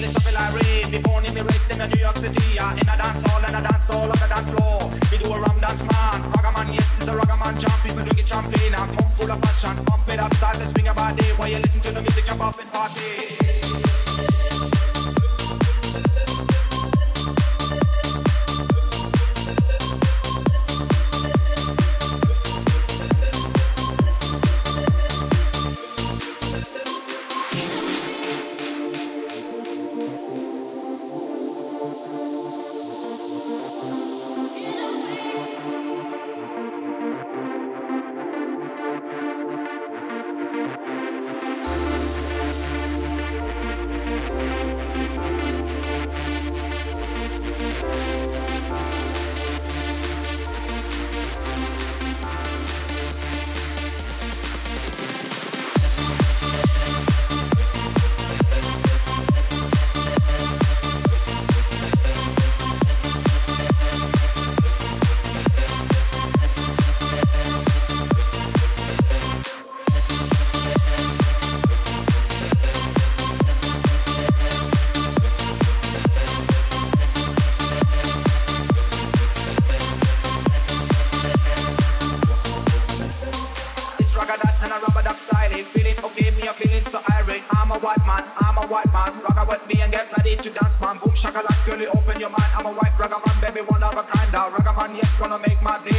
shuffle I read. Be born in the race in New York City. In a dance hall and a dance hall on the dance floor. We do a rum dance man. Ragaman, yes, it's a ragaman jump. People drinking champagne and come full of passion. Pump it up, start to swing your body. While you listen to the music, jump off and party. Shakalak, girl, open your mind. I'm a white ragaman, baby, one of a kind. Ragaman, yes, gonna make my day.